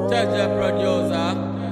Jaja producer.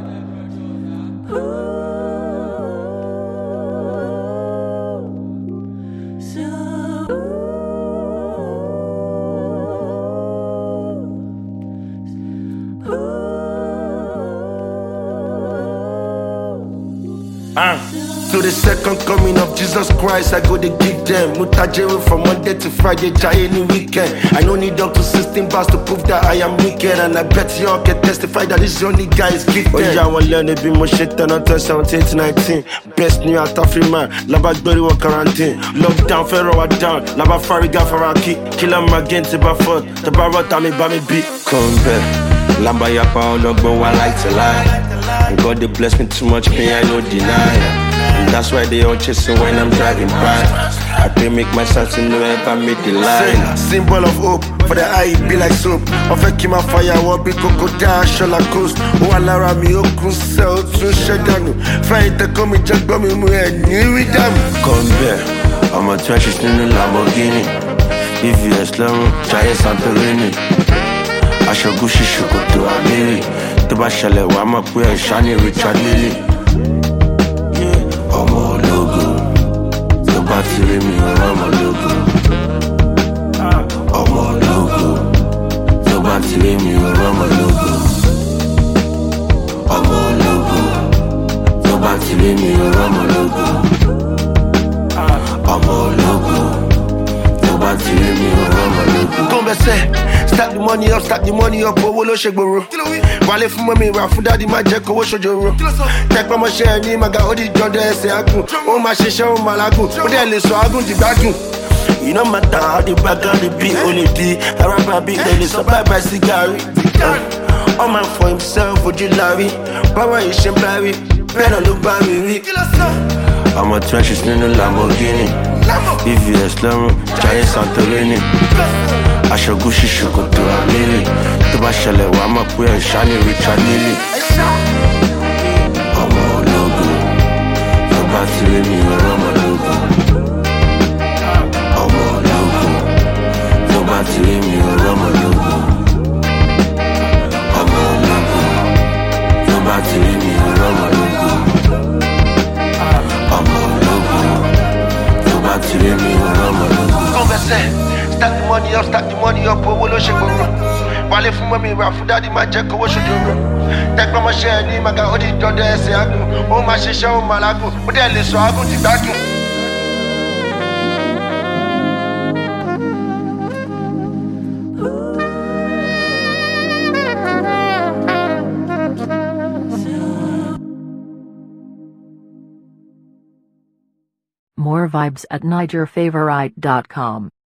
To the second coming of Jesus Christ, I go to give them Mutajero from Monday to Friday, Jai any weekend. I don't need up to 16 bars to prove that I am wicked, and I bet y'all can testify that this only guy is gifted. Oh yeah, I want learn to be more shit than until 17 to 19. Best new out of free man, Laba Glory wa quarantine. Lockdown, Ferro down, Laba Fariga Faraki. Kill him again to Baford, the Barata me by me beat. Come back, Lamba Yapa, Logbo, I like to lie. And God they bless me too much pain, I no deny. And that's why they all chasing when I'm driving by. I pray make myself to know if I make the line. Symbol of hope, for the eye it be like soap. Of a kima fire, what be crocodile, shola coast. Oh, Alara mi okun sell to Shadanu. Fight the comi jack bomb mu and new with them. Come back, I'm a trash in the Lamborghini. If you are slow, try Santorini. I shall go shishuko to Amiri. To Bashale, Wama Pue, Shani, Richard Lily. Ọmọ ológo, tó bá ti rí mi ọmọ ológo. Ọmọ ológo, tó bá ti rí mi ọmọ ológo. Ọmọ ológo, tó bá ti rí mi ọmọ ológo. Ọmọ ológo, tó bá ti rí mi ọmọ ológo. Converse, stack the money up, owó ló ṣe gbòòrò. Wálé fún mọ́mí wà fún dádì má jẹ́ kówó ṣojoro. Tẹ́pẹ́ mọ́ṣẹ́ ẹ̀ ní màgà ó di jọ́ndẹ̀ ẹsẹ̀ agùn. Ó máa ṣiṣẹ́ ó máa lágùn, ó dẹ̀ lè sọ agùn dìgbàgùn. You no matter how the background the beat only be. Araba beat they dey survive by cigari. All man for himself, ojú lárí. Power ìṣe ń bárí, bẹ́ẹ̀ náà ló bá mi rí. I'm a trenches nínú Lamborghini. If you are slow, Jai Santorini. Aṣọ Gucci ṣòkòtò Amiri. Tó bá ṣẹlẹ̀ wàá mọ̀ pé ẹ̀ ṣá ní Richard Lily. Ọmọ ológo, tó bá ti rí mi ọmọ ológo. Ọmọ ológo, tó bá ti rí mi ọmọ ológo. Ọmọ ológo, tó bá ti rí mi ọmọ ológo. Ọmọ ológo, tó bá ti rí mi ọmọ ológo. Converse. Stack the money up, owó ló ṣe gbòòrò. Wálé fún mọ́mí wà fún dádì má jẹ́ kówó ṣojoro. Tẹ́pẹ́ mọ́ṣẹ́ ẹ̀ ní màgà ó di jọ́ndẹ̀ ẹsẹ̀ agùn. Ó máa ṣiṣẹ́ ó máa lágùn, ó dẹ̀ lè sọ agùn dìgbàgùn. More vibes at NigerFavorite.com.